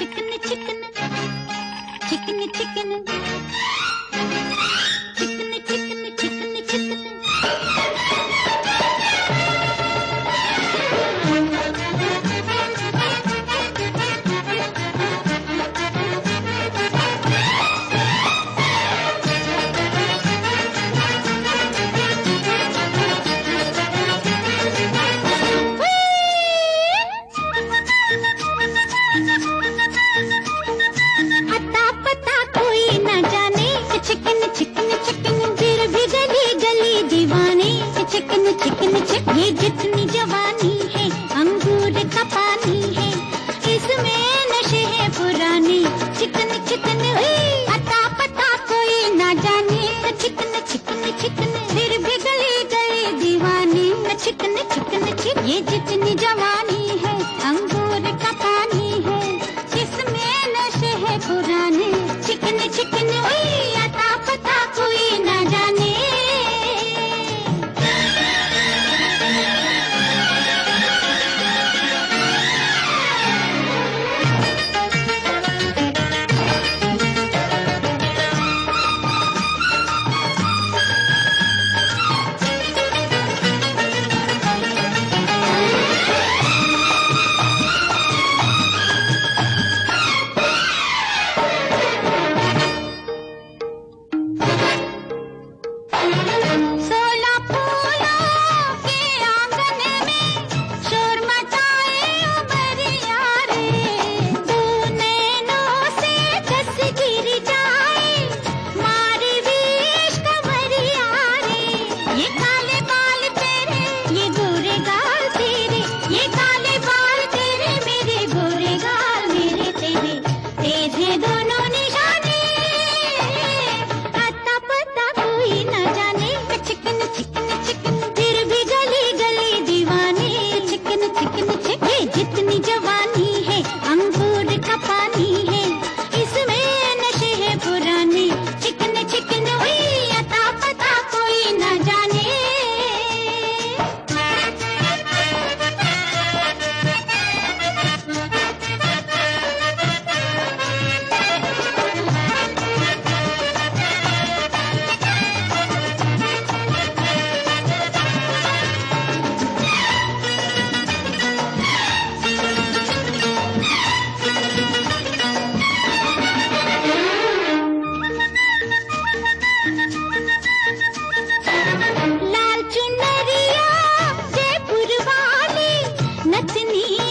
Chicken chicken chicken chicken chicken chicken chicken chicken ये जितनी जवानी है अंगूर का पानी है, इसमें नशे हैं पुराने। चिकन चिकन अता पता कोई ना जाने, चिकन चिकन चिकन फिर भी गली गली दीवानी। चिकन चिकन चिकन ये जितनी जवानी है अंगूर का पानी है, इसमें नशे हैं पुराने। चिकन चिकन अता पता कोई ना जाने। जितनी जवानी है अंगूर का पानी है, इसमें नशे हैं पुराने। चिकन चिकन अता पता कोई ना जाने। नचनी